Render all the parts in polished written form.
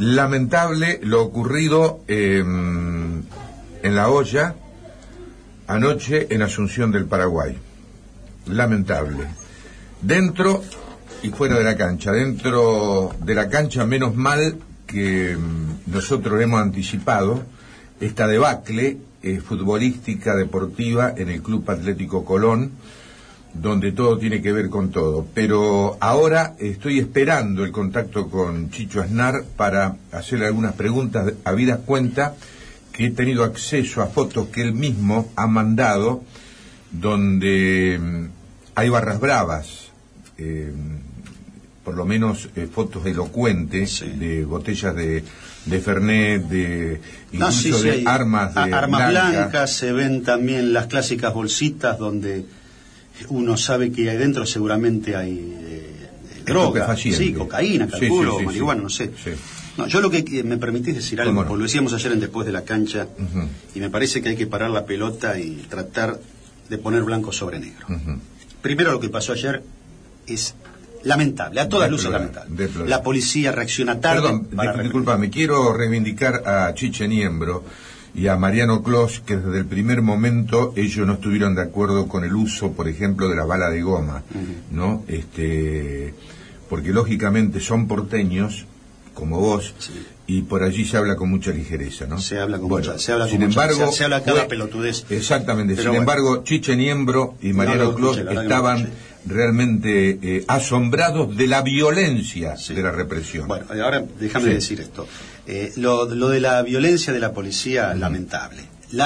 Lamentable lo ocurrido en La Hoya anoche en Asunción del Paraguay. Lamentable. Dentro y fuera de la cancha. Dentro de la cancha, menos mal que nosotros hemos anticipado esta debacle futbolística, deportiva en el Club Atlético Colón, donde todo tiene que ver con todo. Pero ahora estoy esperando el contacto con Chicho Aznar para hacerle algunas preguntas, habida cuenta que he tenido acceso a fotos que él mismo ha mandado, donde hay barras bravas, por lo menos fotos elocuentes, sí, de botellas de Fernet, incluso de armas blancas. Se ven también las clásicas bolsitas donde uno sabe que ahí dentro seguramente hay droga, sí, cocaína, calculo, sí, marihuana, no sé. Sí. No, yo lo que me permitís decir algo, porque lo decíamos ayer en Después de la Cancha, y me parece que hay que parar la pelota y tratar de poner blanco sobre negro. Primero, lo que pasó ayer es lamentable, a todas luces lamentable. La policía reacciona tarde. Perdón, disculpame, quiero reivindicar a Chiche Niembro y a Mariano Clos, que desde el primer momento ellos no estuvieron de acuerdo con el uso, por ejemplo, de la bala de goma, ¿no? Porque lógicamente son porteños, como vos, sí, y por allí se habla con mucha ligereza, ¿no? Se habla con mucha, se habla cada pelotudez. Exactamente, pero sin embargo, Chiche Niembro y Mariano Clos estaban realmente asombrados de la violencia, sí, de la represión. Bueno, ahora déjame decir esto. Lo de la violencia de la policía, lamentable,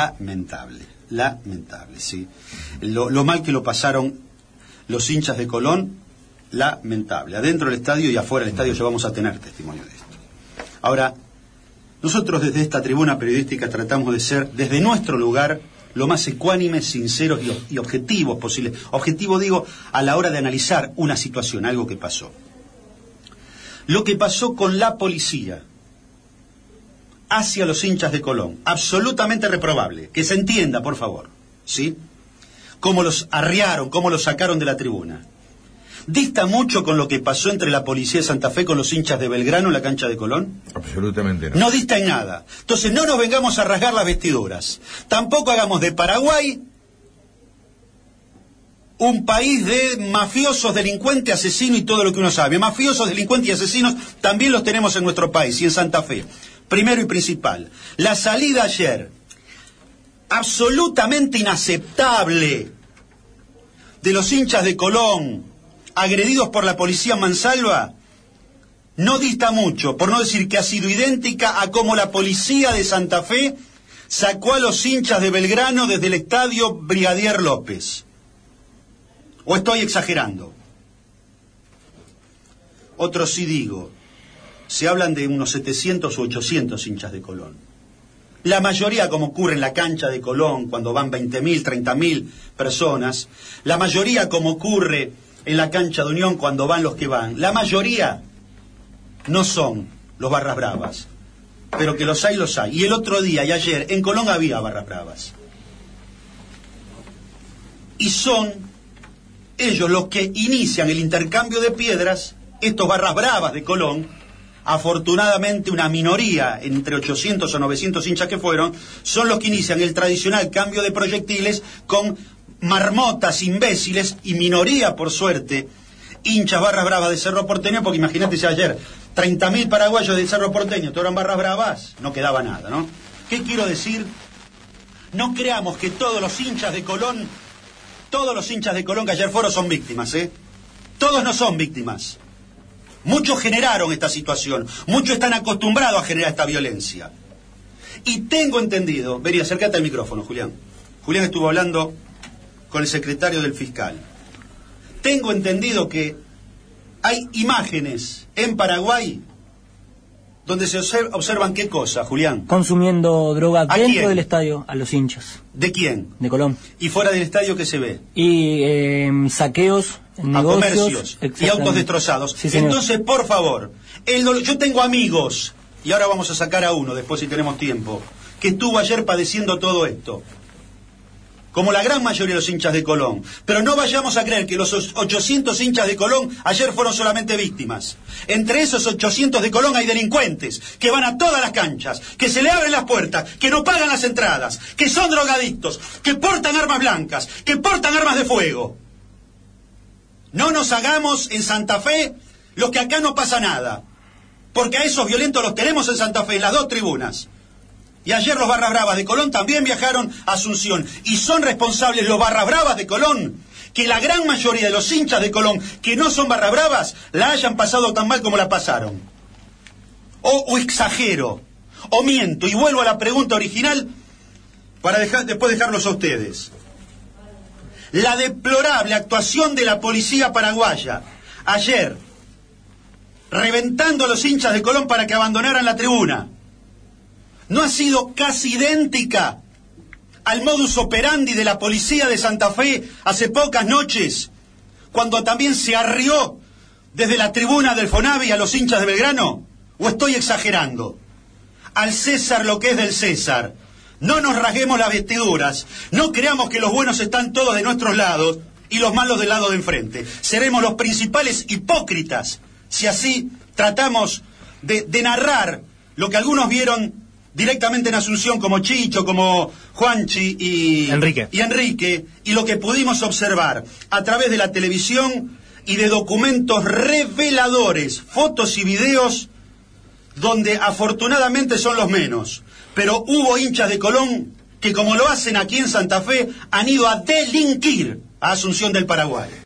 sí. Lo mal que lo pasaron los hinchas de Colón, lamentable. Adentro del estadio y afuera del estadio ya vamos a tener testimonio de esto. Ahora, nosotros desde esta tribuna periodística tratamos de ser, desde nuestro lugar, lo más ecuánimes, sinceros y objetivos posible. Objetivo, digo, a la hora de analizar una situación, algo que pasó. Lo que pasó con la policía hacia los hinchas de Colón, absolutamente reprobable, que se entienda, por favor, ¿sí? Cómo los arriaron, cómo los sacaron de la tribuna. ¿Dista mucho con lo que pasó entre la policía de Santa Fe con los hinchas de Belgrano en la cancha de Colón? Absolutamente no. No dista en nada. Entonces no nos vengamos a rasgar las vestiduras. Tampoco hagamos de Paraguay un país de mafiosos, delincuentes, asesinos y todo lo que uno sabe. Mafiosos, delincuentes y asesinos también los tenemos en nuestro país y en Santa Fe. Primero y principal, la salida ayer, absolutamente inaceptable, de los hinchas de Colón, agredidos por la policía en Mansalva, no dista mucho, por no decir que ha sido idéntica a cómo la policía de Santa Fe sacó a los hinchas de Belgrano desde el estadio Brigadier López. ¿O estoy exagerando? Otro sí digo, se hablan de unos 700 u 800 hinchas de Colón. La mayoría, como ocurre en la cancha de Colón, cuando van 20.000, 30.000 personas, la mayoría, como ocurre en la cancha de Unión, cuando van los que van, la mayoría no son los barras bravas, pero que los hay, los hay. Y el otro día y ayer en Colón había barras bravas. Y son ellos los que inician el intercambio de piedras, estos barras bravas de Colón. Afortunadamente una minoría, entre 800 o 900 hinchas que fueron, son los que inician el tradicional cambio de proyectiles con marmotas, imbéciles, y minoría, por suerte, hinchas barras bravas de Cerro Porteño, porque imagínate si ayer 30.000 paraguayos del Cerro Porteño todos eran barras bravas, no quedaba nada, ¿no? ¿Qué quiero decir? No creamos que todos los hinchas de Colón que ayer fueron son víctimas, ¿eh? Todos no son víctimas. Muchos generaron esta situación, muchos están acostumbrados a generar esta violencia. Y tengo entendido, vení, acércate al micrófono, Julián. Julián estuvo hablando con el secretario del fiscal. Tengo entendido que hay imágenes en Paraguay donde se observan ¿qué cosa, Julián? Consumiendo droga dentro del estadio a los hinchas. ¿De quién? De Colón. ¿Y fuera del estadio qué se ve? Y saqueos, negocios, comercios y autos destrozados. Sí, entonces, por favor, yo tengo amigos, y ahora vamos a sacar a uno después si tenemos tiempo, que estuvo ayer padeciendo todo esto. como la gran mayoría de los hinchas de Colón. Pero no vayamos a creer que los 800 hinchas de Colón ayer fueron solamente víctimas. Entre esos 800 de Colón hay delincuentes que van a todas las canchas, que se le abren las puertas, que no pagan las entradas, que son drogadictos, que portan armas blancas, que portan armas de fuego. No nos hagamos en Santa Fe los que acá no pasa nada, porque a esos violentos los tenemos en Santa Fe, en las dos tribunas. Y ayer los Barras Bravas de Colón también viajaron a Asunción, y son responsables los Barras Bravas de Colón, que la gran mayoría de los hinchas de Colón, que no son Barras Bravas, la hayan pasado tan mal como la pasaron. O exagero, o miento, y vuelvo a la pregunta original, para después dejarlos a ustedes. La deplorable actuación de la policía paraguaya ayer, reventando a los hinchas de Colón para que abandonaran la tribuna, ¿no ha sido casi idéntica al modus operandi de la policía de Santa Fe hace pocas noches, cuando también se arrió desde la tribuna del Fonavi a los hinchas de Belgrano? ¿O estoy exagerando? Al César lo que es del César. No nos rasguemos las vestiduras, no creamos que los buenos están todos de nuestros lados y los malos del lado de enfrente. Seremos los principales hipócritas si así tratamos de narrar lo que algunos vieron directamente en Asunción, como Chicho, como Juanchi y Enrique, y lo que pudimos observar a través de la televisión y de documentos reveladores, fotos y videos, donde afortunadamente son los menos. Pero hubo hinchas de Colón que, como lo hacen aquí en Santa Fe, han ido a delinquir a Asunción del Paraguay.